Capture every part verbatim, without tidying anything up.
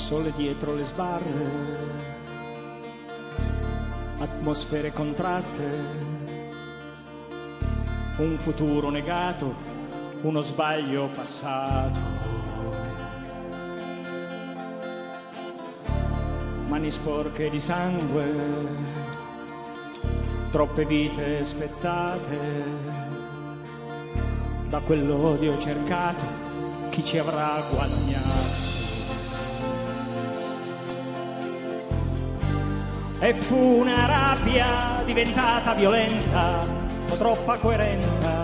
sole dietro le sbarre, atmosfere contratte, un futuro negato, uno sbaglio passato, mani sporche di sangue, troppe vite spezzate, da quell'odio cercato chi ci avrà guadagnato. E fu una rabbia diventata violenza, o troppa coerenza.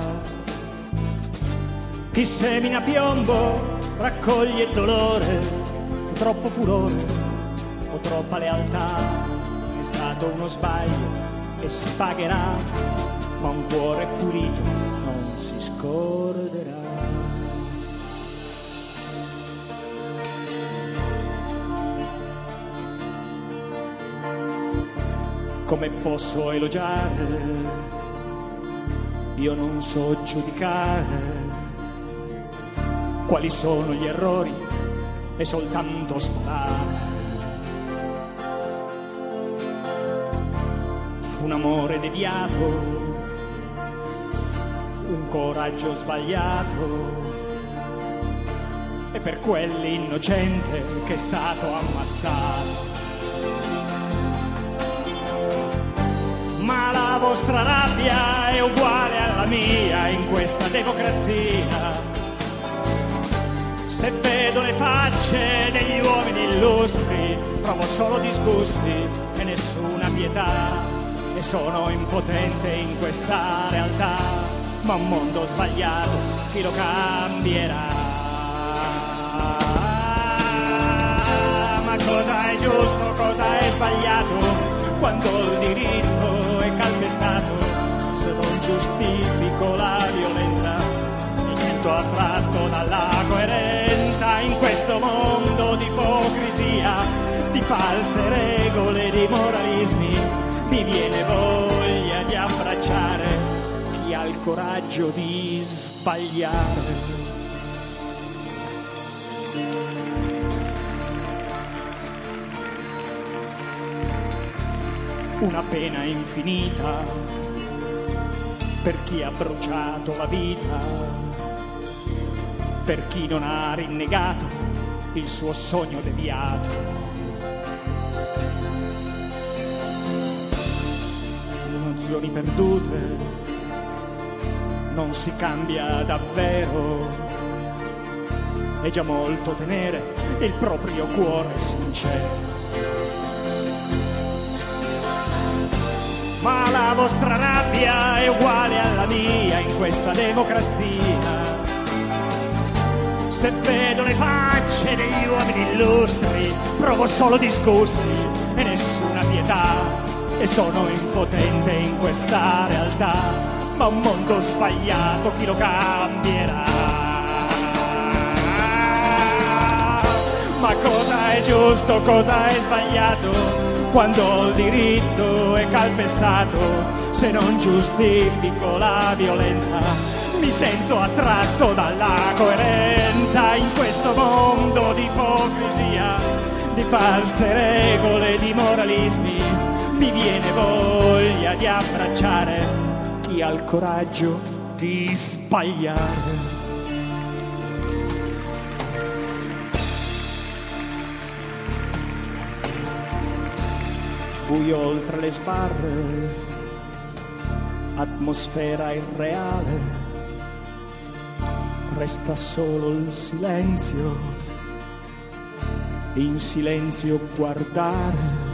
Chi semina piombo raccoglie dolore, fu troppo furore o troppa lealtà. È stato uno sbaglio e si pagherà, ma un cuore pulito non si scorderà. Come posso elogiare? Io non so giudicare quali sono gli errori e soltanto sparare. Fu un amore deviato, un coraggio sbagliato, e per quell'innocente che è stato ammazzato. Ma la vostra rabbia è uguale alla mia in questa democrazia. Se vedo le facce degli uomini illustri, provo solo disgusti e nessuna pietà. E sono impotente in questa realtà, ma un mondo sbagliato chi lo cambierà? Ma cosa è giusto, cosa è sbagliato? Quando il diritto è calpestato, se non giustifico la violenza, mi sento attratto dalla coerenza. In questo mondo di ipocrisia, di false regole, di moralismi, mi viene voglia di abbracciare chi ha il coraggio di sbagliare. Una pena infinita per chi ha bruciato la vita, per chi non ha rinnegato il suo sogno deviato. Emozioni perdute, non si cambia davvero, è già molto tenere il proprio cuore sincero. Ma la vostra rabbia è uguale alla mia in questa democrazia. Se vedo le facce degli uomini illustri, provo solo disgusti e nessuna pietà. E sono impotente in questa realtà, ma un mondo sbagliato chi lo cambierà? Ma cosa è giusto, cosa è sbagliato? Quando il diritto è calpestato, se non giustifico la violenza, mi sento attratto dalla coerenza. In questo mondo di ipocrisia, di false regole, di moralismi, mi viene voglia di abbracciare chi ha il coraggio di sbagliare. Buio oltre le sbarre, atmosfera irreale, resta solo il silenzio, in silenzio guardare